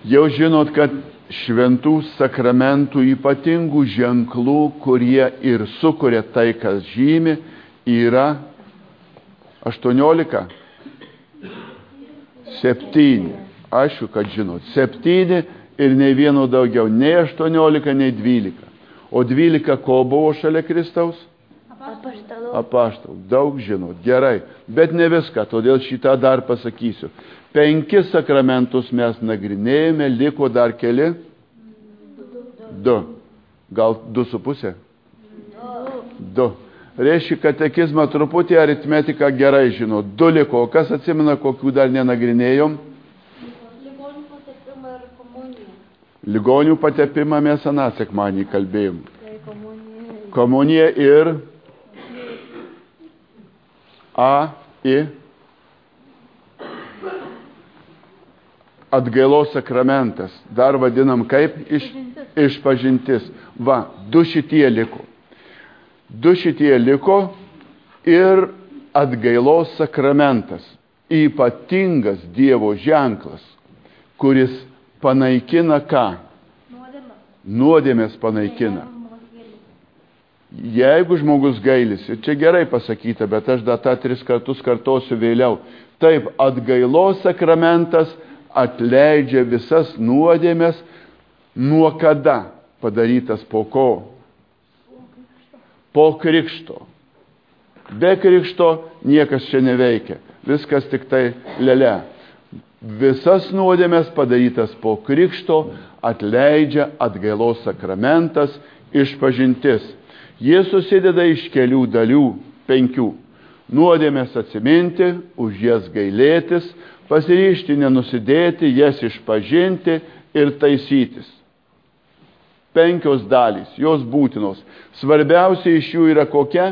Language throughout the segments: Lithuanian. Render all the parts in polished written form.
Jau žinot, kad šventų sakramentų ypatingų ženklų, kurie ir sukuria tai, kas žymi, yra 18. 7. Aišku, kad žinot. 7 ir nei vieno daugiau. Nei 18, nei 12. O 12 ko buvo šalia Kristaus? Apaštalų. Daug žinot. Gerai. Bet ne viską, todėl šitą dar pasakysiu. 5 sakramentus mes nagrinėjome, liko dar keli? 2. Gal 2,5? 2. Reiškia, katekizmą truputį aritmetiką gerai žino. 2 liko. Kas atsimena, kokių dar nenagrinėjom? Ligonių patepimą ir komuniją. Ligonių patepimą mes aną sekmanį kalbėjom. Komunija ir atgailos sakramentas. Dar vadinam kaip? Išpažintis. Va, 2 šitie liko. 2 šitie liko ir atgailos sakramentas. Ypatingas Dievo ženklas, kuris panaikina ką? Nuodėmės panaikina. Jeigu žmogus gailisi, čia gerai pasakyta, bet aš dar tą 3 kartus kartosiu vėliau. Taip, atgailos sakramentas atleidžia visas nuodėmės, nuo kada padarytas po ko? Po krikšto. Be krikšto niekas čia neveikia. Viskas tik tai lele. Visas nuodėmės padarytas po krikšto atleidžia atgailos sakramentas, išpažintis. Jis susideda iš kelių dalių, 5. Nuodėmės atsiminti, už jas gailėtis, pasiryžti nenusidėti, jas išpažinti ir taisytis. 5 dalys, jos būtinos. Svarbiausia iš jų yra kokia?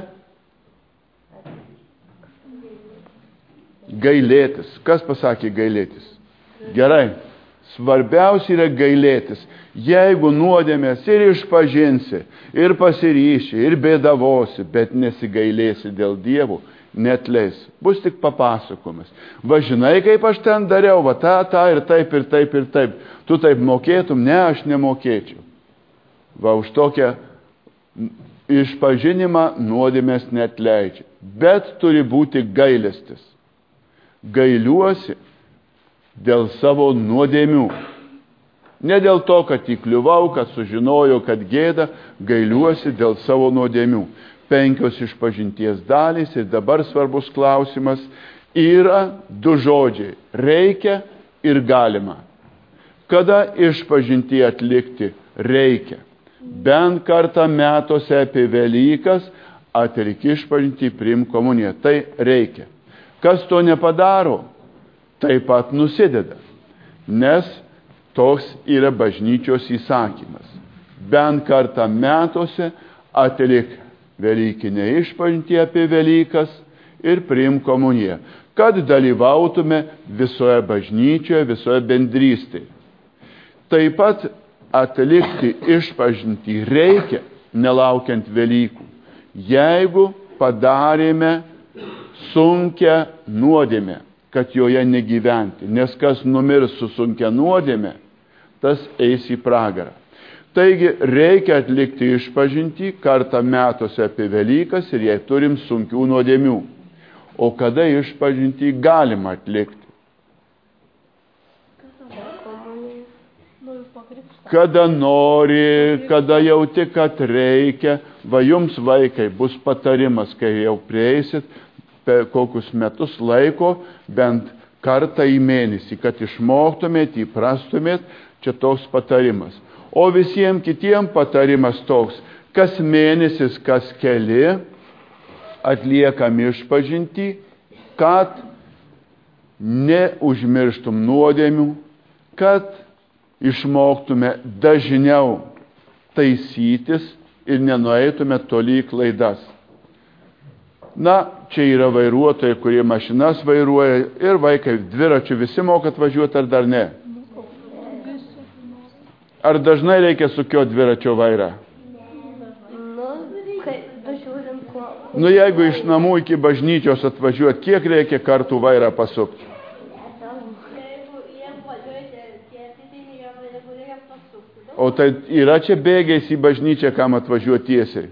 Gailėtis. Kas pasakė gailėtis? Gerai. Svarbiausia yra gailėtis. Jeigu nuodėmės ir išpažinsi, ir pasiryši, ir bėdavosi, bet nesigailėsi dėl Dievo, neatleis. Bus tik papasakomas. Va, žinai, kaip aš ten dariau, va, tą ir taip, ir taip, ir taip. Tu taip mokėtum? Ne, aš nemokėčiau. Va, už tokią išpažinimą nuodėmės neatleidžia. Bet turi būti gailestis. Gailiuosi dėl savo nuodėmių. Ne dėl to, kad įkliuvau, kad sužinojau, kad gėda, gailiuosi dėl savo nuodėmių. 5 išpažinties dalys ir dabar svarbus klausimas yra 2 žodžiai. Reikia ir galima. Kada išpažintį atlikti? Reikia. Bent kartą metuose apie Velykas atlik išpažintį, priimk komuniją. Tai reikia. Kas to nepadaro, taip pat nusideda. Nes toks yra bažnyčios įsakymas. Bent kartą metuose atlik Velykinę išpažintį apie Velykas ir priimk komuniją. Kad dalyvautume visoje bažnyčioje, visoje bendrystėje. Taip pat atlikti išpažintį reikia, nelaukiant Velykų. Jeigu padarėme sunkią nuodėmę, kad joje negyventi, nes kas numirs su sunkia nuodėmė, tas eis į pragarą. Taigi reikia atlikti išpažintį kartą metuose apie Velykas ir jei turim sunkių nuodėmių. O kada išpažintį galima atlikti? Kada nori, kada jauti, kad reikia. Va, jums vaikai bus patarimas, kai jau prieisit per kokius metus laiko, bent kartą į mėnesį, kad išmoktumėt, įprastumėt, čia toks patarimas. O visiems kitiems patarimas toks, kas mėnesis, kas keli, atliekam išpažintį, kad neužmirštum nuodėmių, kad išmoktume dažniau taisytis ir nenueitume toli į klaidas. Na, čia yra vairuotojai, kurie mašinas vairuoja ir vaikai dviračių visi mokat važiuoti ar dar ne? Ar dažnai reikia sukioti dviračio vairą? Nu, jeigu iš namų iki bažnyčios atvažiuot, kiek reikia kartų vairą pasukti? O tai yra čia bėgiais į bažnyčią, kam atvažiuoti tiesiai?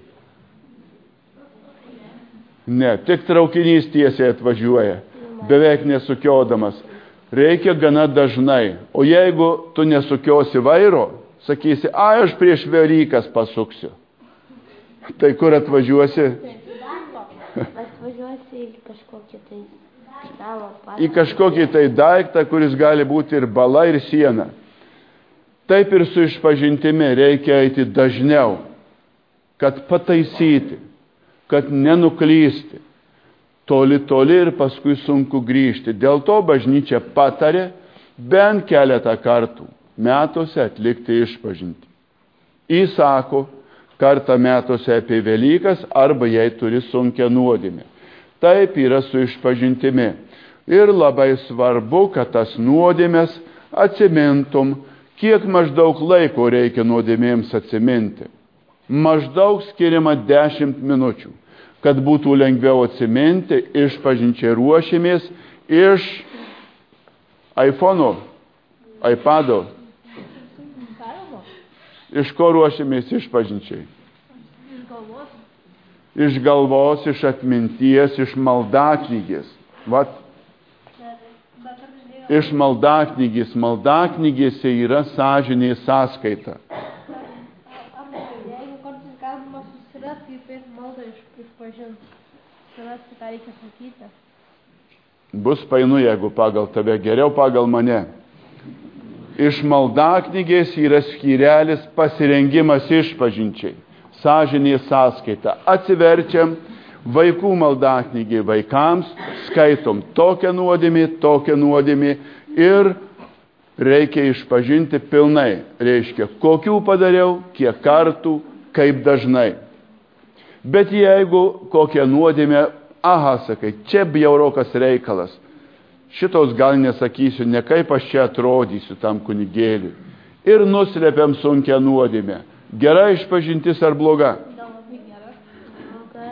Ne, tik traukinys tiesiai atvažiuoja, beveik nesukiodamas. Reikia gana dažnai. O jeigu tu nesukiosi vairo, sakysi, aš prieš Velykas pasuksiu. Tai kur atvažiuosi? Atvažiuosi į kažkokį tai savo pastatą. Į kažkokį tai daiktą, kuris gali būti ir bala, ir siena. Taip ir su išpažintimi reikia eiti dažniau, kad pataisyti, kad nenuklysti. Toli ir paskui sunku grįžti. Dėl to bažnyčia patarė bent keletą kartų metuose atlikti išpažintį. Įsako kartą metuose apie Velykas arba jei turi sunkią nuodėmę. Taip yra su išpažintimi. Ir labai svarbu, kad tas nuodėmės atsimintum, kiek maždaug laiko reikia nuodėmėms atsiminti. Maždaug skiriama 10 minučių. Kad būtų lengviau atsiminti, išpažinčiai ruošimės iš iPhone'o, iPad'o. Iš ko ruošimės išpažinčiai? Iš galvos, iš atminties, iš maldaknygės. Vat. Iš maldaknygės. Maldaknygėse yra sąžinė sąskaita. Jeigu kartais galima susirasti, kaip maldą išpažinti. Surasti, ką reikia sakyti. Bus painu, jeigu pagal tave, geriau pagal mane. Iš maldaknygės yra skyrelis pasirengimas išpažinčiai. Sąžinė sąskaita. Atsiverčiam vaikų maldaknygį vaikams, skaitom tokią nuodėmę ir reikia išpažinti pilnai. Reiškia, kokių padariau, kiek kartų, kaip dažnai. Bet jeigu kokią nuodėmę, sakai, čia bjaurokas reikalas. Šitos gal nesakysiu, ne kaip aš čia atrodysiu tam kunigėliui. Ir nuslėpiam sunkią nuodėmę. Gera išpažintis ar bloga? Labai gera.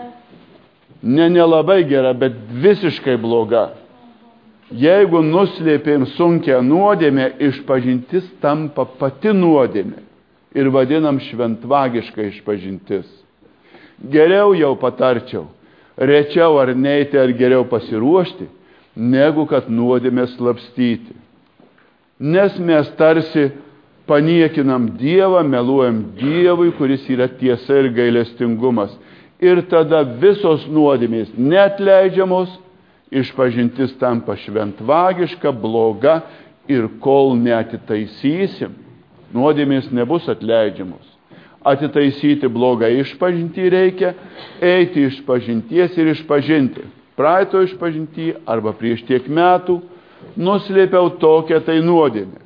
Nelabai gera, bet visiškai bloga. Jeigu nuslėpėm sunkią nuodėmę, išpažintis tampa pati nuodėmė. Ir vadinam šventvagiška išpažintis. Geriau jau patarčiau, rečiau ar neiti, ar geriau pasiruošti, negu kad nuodėmę slapstyti. Nes mes tarsi paniekinam Dievą, meluojam Dievui, kuris yra tiesa ir gailestingumas. Ir tada visos nuodėmės neatleidžiamos, išpažintis tampa šventvagiška, bloga ir kol neatitaisysim, nuodėmės nebus atleidžiamos. Atitaisyti blogą išpažintį reikia, eiti išpažinties ir išpažinti. Praeito išpažintį arba prieš tiek metų nuslėpiau tokią tai nuodėmę.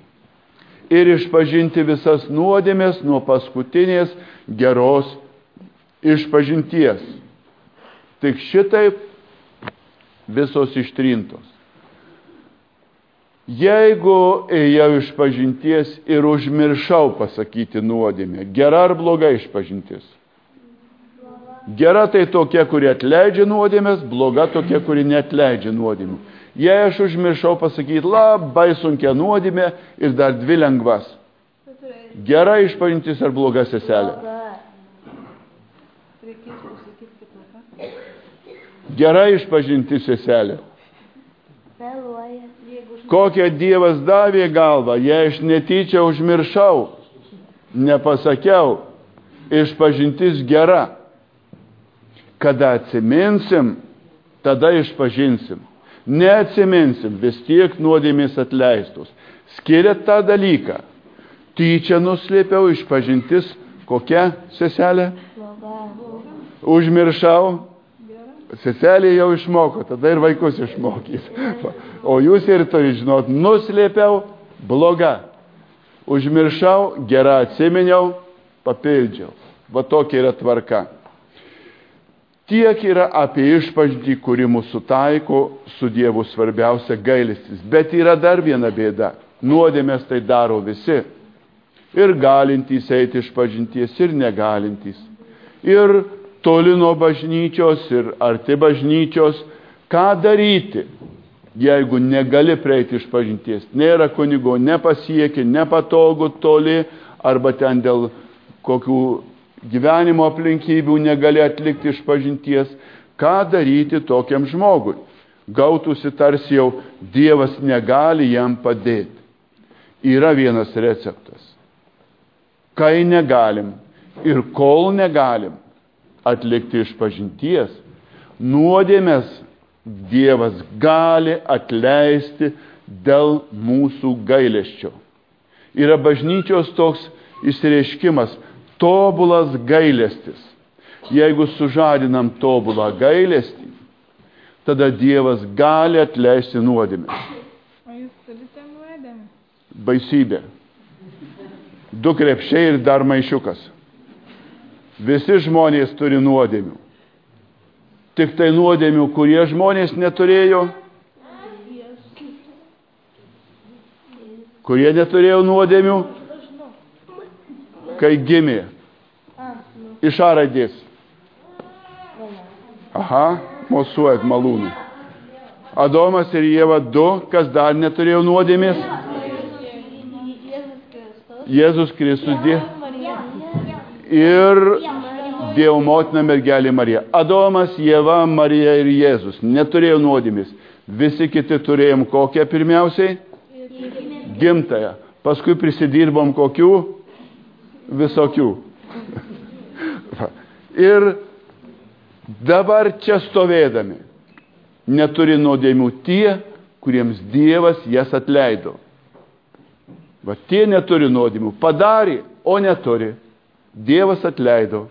Ir išpažinti visas nuodėmės nuo paskutinės geros išpažinties. Tik šitaip visos ištrintos. Jeigu ėjau išpažinties ir užmiršau pasakyti nuodėmę, gera ar bloga išpažintis? Gera tai tokia, kuri atleidžia nuodėmės, bloga tokia, kuri neatleidžia nuodėmę. Jei aš užmiršau pasakyti labai sunkią nuodėmę ir dar 2 lengvas. Gera išpažintis ar bloga seselė? Gera išpažintis seselė. Meluoja. Kokią Dievas davė galvą, jei aš netyčia užmiršau, nepasakiau, išpažintis gera. Kada atsiminsim, tada išpažinsim. Neatsiminsim, vis tiek nuodėmės atleistos. Skiriat tą dalyką. Tyčia nuslėpiau, išpažintis kokia, seselė? Užmiršau. Seselė jau išmoko, tada ir vaikus išmokys. O jūs ir turi žinot, nuslėpiau, bloga. Užmiršau, gera atsiminiau, papildžiau. Va tokia yra tvarka. Tiek yra apie išpažintį, kuri mūsų taiko su Dievu svarbiausia gailestis. Bet yra dar viena bėda. Nuodėmės tai daro visi. Ir galintys eiti išpažinties, ir negalintys. Ir toli nuo bažnyčios, ir arti bažnyčios. Ką daryti, jeigu negali prieiti išpažinties? Nėra kunigo, nepasieki, nepatogu, toli, arba ten dėl kokių gyvenimo aplinkybių negali atlikti išpažinties, ką daryti tokiam žmogui? Gautųsi tarsi jau Dievas negali jam padėti. Yra vienas receptas. Kai negalim ir kol negalim atlikti išpažinties, nuodėmes Dievas gali atleisti dėl mūsų gailesčio. Yra bažnyčios toks išsireiškimas – tobulas gailestis. Jeigu sužadinam tobulą gailestį, tada Dievas gali atleisti nuodėmes. O jūs turite nuodėmę? Baisybė. 2 krepšiai ir dar maišiukas. Visi žmonės turi nuodėmių. Tik tai nuodėmių, kurie žmonės neturėjo. Kurie neturėjo nuodėmių, kai gimė. Iš A raidės. Aha, mosuojat malūnai. Adomas ir Ieva 2, kas dar neturėjo nuodėmės? Jėzus Kristus ir Dievo motina mergelė Marija. Adomas, Ieva, Marija ir Jėzus neturėjo nuodėmės. Visi kiti turėjom kokią pirmiausiai? Gimtąją. Paskui prisidirbom kokių? Visokių. Ir dabar čia stovėdami neturi nuodėmių tie, kuriems Dievas jas atleido. Va tie neturi nuodėmių. Padarė, o neturi. Dievas atleido.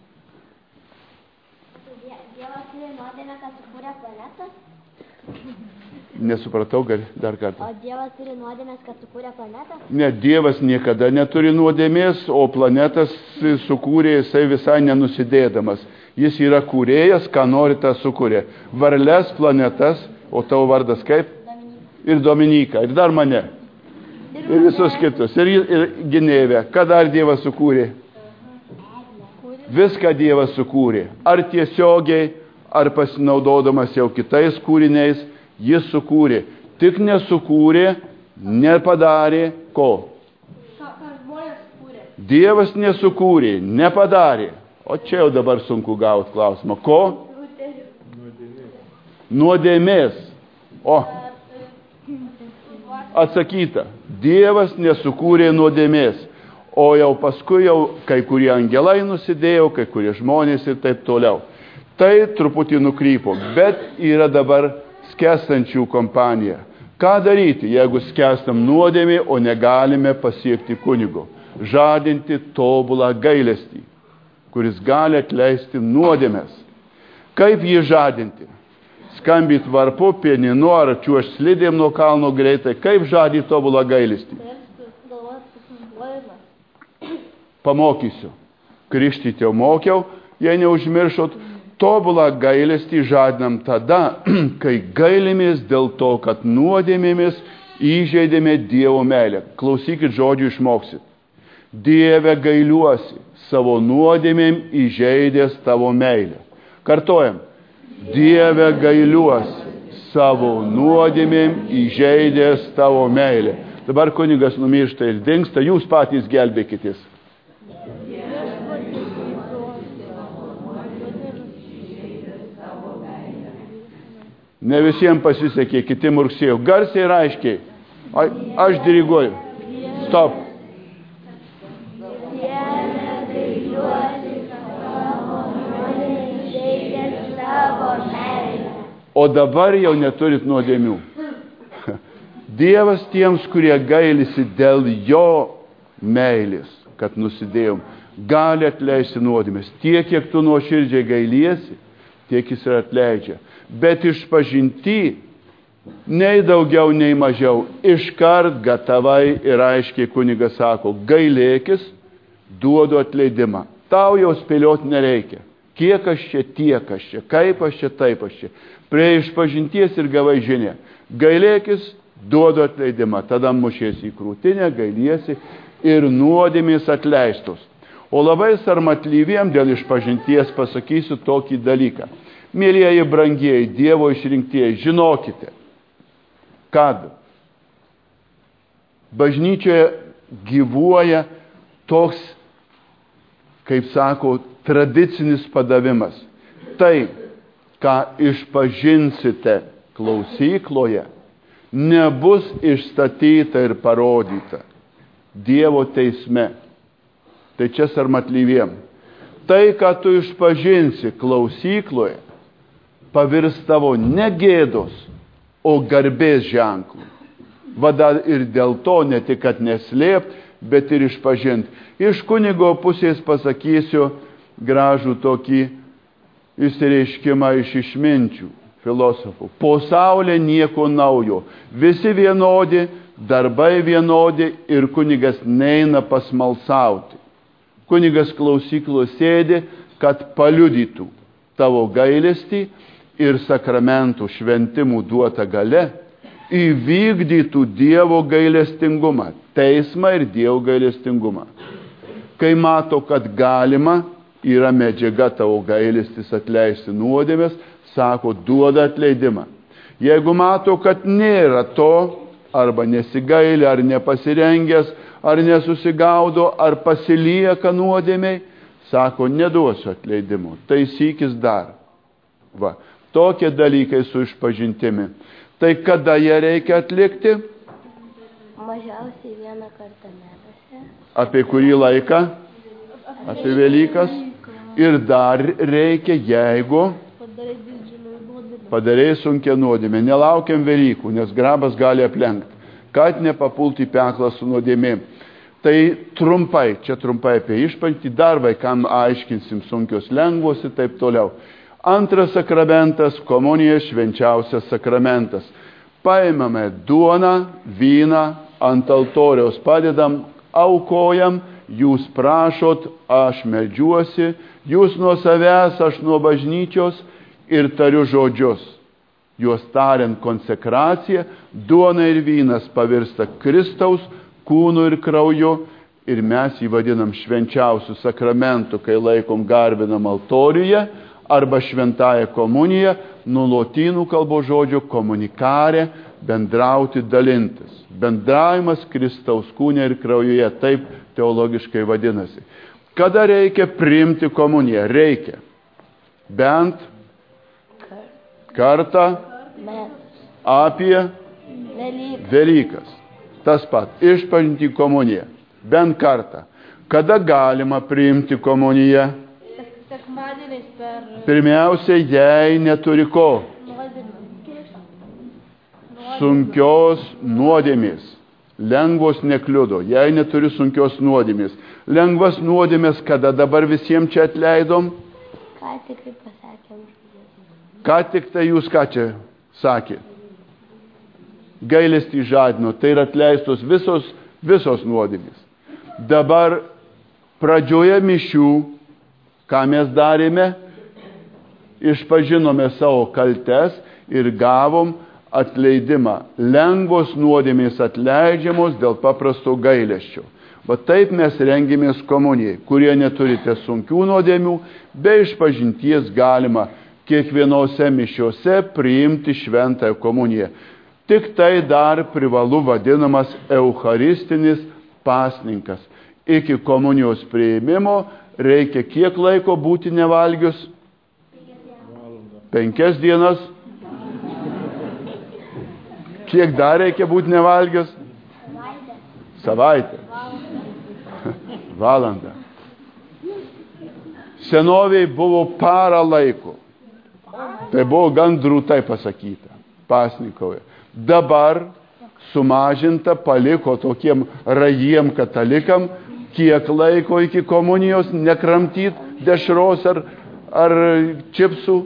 Dievas turi nuodėmę, kad sukūrė planetą? Nesupratau, dar kartą. O Dievas turi nuodėmės, kad sukūrė planetą? Ne, Dievas niekada neturi nuodėmės, o planetas sukūrė jisai visai nenusidėdamas. Jis yra kūrėjas, ką nori, tą sukūrė. Varles, planetas, o tavo vardas kaip? Dominyka. Ir Dominyka, ir dar mane. Ir visus kitus. Ir Ginevę. Ką dar Dievas sukūrė? Viską Dievas sukūrė. Ar tiesiogiai, ar pasinaudodamas jau kitais kūriniais, jis sukūrė. Tik nesukūrė, nepadarė ko? Ką žmonės kūrė? Dievas nesukūrė, nepadarė. O čia jau dabar sunku gauti klausimą. Ko? Nuodėmės. O, atsakyta. Dievas nesukūrė nuodėmės. O jau paskui jau kai kurie angelai nusidėjo, kai kurie žmonės ir taip toliau. Tai truputį nukrypo, bet yra dabar skęstančių kompanija. Ką daryti, jeigu skęstam nuodėmė, o negalime pasiekti kunigo? Žadinti tobulą gailestį, kuris gali atleisti nuodėmes. Kaip jį žadinti? Skambit varpu, pieninu ar čiuošt slidėm nuo kalno greitai. Kaip žadinti tobulą gailestį? Pamokysiu. Krikštyti jau mokiau, jei neužmiršot. Tobulą gailestį žadinam tada, kai gailimės dėl to, kad nuodėmėmis įžeidėme Dievo meilę. Klausykit žodžių, išmoksit. Dieve, gailiuosi, savo nuodėmėm įžeidęs tavo meilę. Kartojam. Dieve, gailiuosi, savo nuodėmėm įžeidęs tavo meilę. Dabar kunigas numiršta ir dingsta, jūs patys gelbėkitės. Ne visiems pasisekė, kiti murksėjo. Garsiai ir aiškiai. Aš diriguoju. Stop. O dabar jau neturit nuodėmių. Dievas tiems, kurie gailisi dėl jo meilės, kad nusidėjom, gali atleisti nuodėmes. Tiek, kiek tu nuoširdžiai gailiesi, tiek jis ir atleidžia. Bet išpažinti, nei daugiau, nei mažiau, iškart gatavai ir aiškiai kunigas sako, gailėkis, duodu atleidimą. Tau jau spėlioti nereikia. Kiek aš čia, tiek aš čia, kaip aš čia, taip aš čia. Prie išpažinties ir gavai žinia. Gailėkis, duodu atleidimą. Tada mušiesi į krūtinę, gailiesi ir nuodėmės atleistos. O labai sarmatlyviem dėl išpažinties pasakysiu tokį dalyką. Mėlieji brangieji, Dievo išrinktieji, žinokite, kad bažnyčioje gyvuoja toks, kaip sako, tradicinis padavimas. Tai, ką išpažinsite klausykloje, nebus išstatyta ir parodyta Dievo teisme. Tai čia sarmatlyviem. Tai, ką tu išpažinsi klausykloje, pavirs tavo ne gėdos, o garbės ženklų. Vada ir dėl to ne tik, kad neslėpt, bet ir išpažint. Iš kunigo pusės pasakysiu gražų tokį išsireiškimą iš išminčių filosofų. Po saulė nieko naujo. Visi vienodi, darbai vienodi ir kunigas neina pasmalsauti. Kunigas klausyklo sėdi, kad paliudytų tavo gailestį ir sakramentų šventimų duota gale įvykdytų Dievo gailestingumą, teismą ir Dievo gailestingumą. Kai mato, kad galima, yra medžiaga tavo gailestis atleisti nuodėmes, sako, duoda atleidimą. Jeigu mato, kad nėra to, arba nesigaili, ar nepasirengęs, ar nesusigaudo, ar pasilieka nuodėmiai, sako, neduosiu atleidimo, taisykis dar. Va, tokie dalykai su išpažintimi. Tai kada jie reikia atlikti? Mažiausiai vieną kartą metuose. Apie kurį laiką? Apie Velykas. Ir dar reikia, jeigu padarei sunkią nuodėmę. Nelaukiam Velykų, nes grabas gali aplenkti. Kad nepapulti į peklą su nuodėmėm. Tai trumpai, čia trumpai apie išpažintį, dar vaikam aiškinsim sunkios lengvos ir taip toliau. Antras sakramentas, komunija, švenčiausias sakramentas. Paimame duoną, vyną, ant altoriaus padedam, aukojam, jūs prašot, aš meldžiuosi, jūs nuo savęs, aš nuo bažnyčios ir tariu žodžius. Juos tariant konsekracija, duona ir vynas pavirsta Kristaus kūnu ir krauju ir mes jį vadinam švenčiausiu sakramentu, kai laikom garbinam altoriuje, arba šventąją komuniją, nuo lotynų kalbos žodžio komunikare, bendrauti, dalintis. Bendravimas Kristaus kūne ir kraujuje, taip teologiškai vadinasi. Kada reikia priimti komuniją? Reikia bent kartą apie Velykas. Tas pat, išpažinti komuniją. Bent kartą. Kada galima priimti komuniją? Sekmadieniais per Pirmiausia, jei neturi ko? Sunkios nuodėmės. Lengvos nekliudo, jei neturi sunkios nuodėmės. Lengvas nuodėmės, kada dabar visiems čia atleidom? Ką tik tai pasakėm. Ką tik tai jūs ką čia sakė? Gailestį žadino, tai yra atleistos visos nuodėmės. Dabar pradžioje mišių, ką mes darėme, išpažinome savo kaltes ir gavom atleidimą. Lengvos nuodėmės atleidžiamos dėl paprasto gailesčio. Va taip mes rengėmės komunijai. Kurie neturite sunkių nuodėmių, be išpažinties galima kiekvienose mišiose priimti šventąją komuniją. Tik tai dar privalu vadinamas eucharistinis pasninkas. Iki komunijos priėmimo reikia kiek laiko būti nevalgius? 5 dienas. Kiek dar reikia būti nevalgius? Savaitę. Valandą. Senoviai buvo parą laiko. Tai buvo gan drūtai pasakyta. Pasninkauja. Dabar sumažinta, paliko tokiem rajiem katalikam, kiek laiko iki komunijos nekramtyt dešros ar čipsų?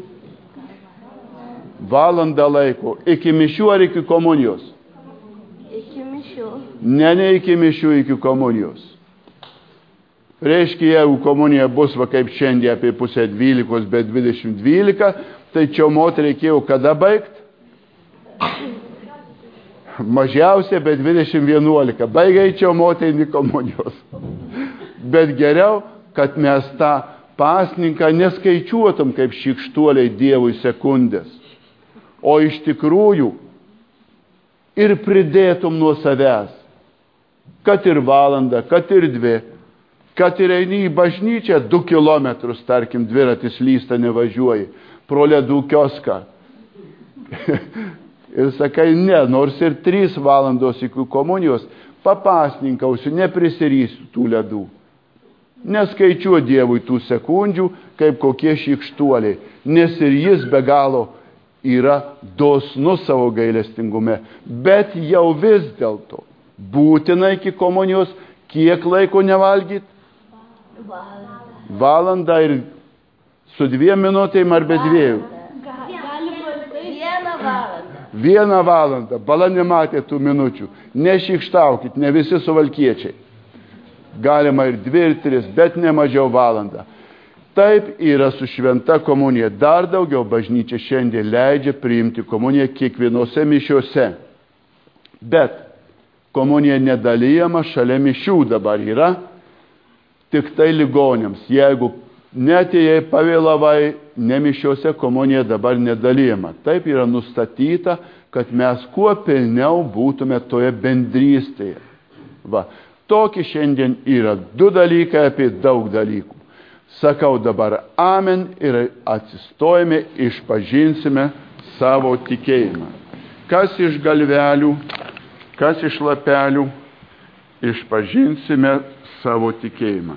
Valandą laiko. Iki mišių ar iki komunijos? Iki mišių. Ne iki mišių, iki komunijos. Reiškia, jeigu komunija bus va kaip šiandien apie 11:30, bet 20:12, tai čiaumot reikėjo kada baigt? Mažiausiai, bet 20:11. Baigai čiaumot eini komunijos. Bet geriau, kad mes tą pasninką neskaičiuotum kaip šykštuoliai Dievui sekundės, o iš tikrųjų ir pridėtum nuo savęs, kad ir valandą, kad ir 2, kad ir eini į bažnyčią 2 kilometrus, tarkim, dviratis lysta nevažiuoji, pro ledų kioską. Ir sakai, ne, nors ir 3 valandos iki komunijos, papasninkausiu, neprisirysiu tų ledų. Neskaičiuo Dievui tų sekundžių, kaip kokie šykštuoliai, nes ir jis be galo yra dosnus savo gailestingume. Bet jau vis dėlto būtina iki komunijos kiek laiko nevalgyti? Valandą ir su 2 minutėm ar be 2? 1 valandą. 1 valandą. Bala nematė tų minučių. Nešykštaukit, ne visi suvalkiečiai. Galima ir 2 ir 3, bet ne mažiau valandą. Taip yra su šventa komunija. Dar daugiau bažnyčia šiandien leidžia priimti komuniją kiekvienose mišiuose. Bet komunija nedalyjama šalia mišių dabar yra, tik tai ligoniams. Jeigu netėjai pavėlavai, nemišiuose komunija dabar nedalyjama. Taip yra nustatyta, kad mes kuo pilniau būtume toje bendrystėje. Va. Tokie šiandien yra 2 dalykai apie daug dalykų. Sakau dabar amen ir atsistojame, išpažinsime savo tikėjimą. Kas iš galvelių, kas iš lapelių, išpažinsime savo tikėjimą.